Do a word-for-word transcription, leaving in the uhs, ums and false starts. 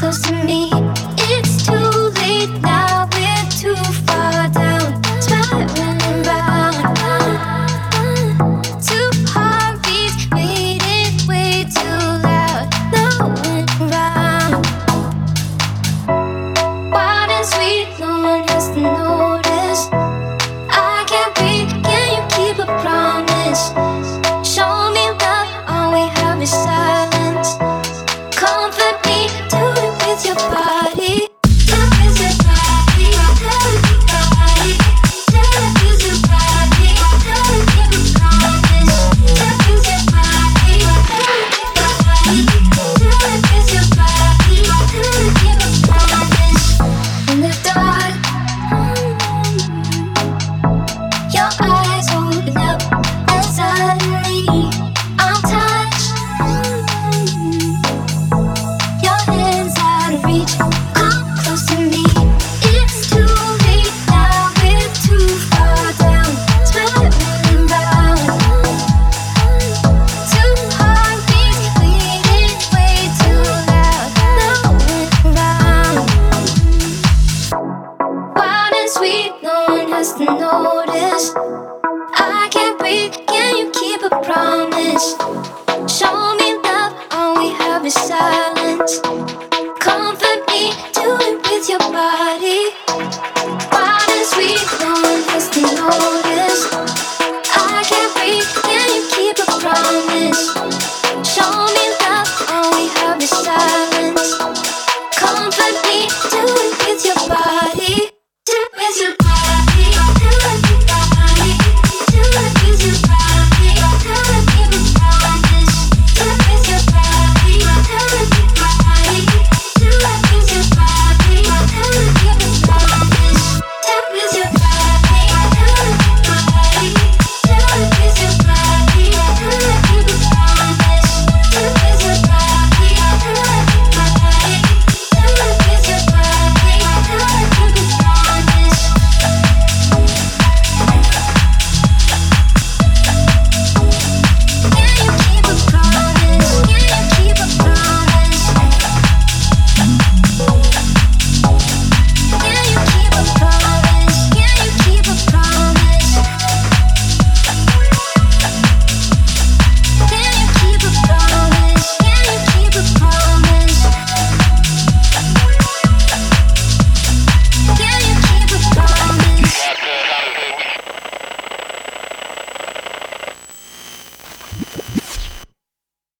close to me. It's too late now, we're too far down, spiraling round. Two heartbeats beating way too loud, no one around. Wild and sweet, no one has to notice. I can't breathe, can you keep a promise? Show me love, all we have is silence. Comfort me, do it with your body. Do it with your body, do it with your body. Do it with your body, do it keep a promise. Do it with your body, do it with your body. Do it with your body, do it keep a promise. In the dark, your eyes open up, and suddenly I'm touched. Your hands out of reach, come close to me. It's too late now, we're too far down, spiraling round. Two heartbeats beating way too loud, no one around. Wild and sweet, no one has to notice. I can't breathe, can you keep a promise? Show me love, all we have is silence. Comfort me, do it with your body. Wild and sweet, no one has to notice. I can't breathe, can you keep a promise? Show me love, all we have is silence. Comfort me, do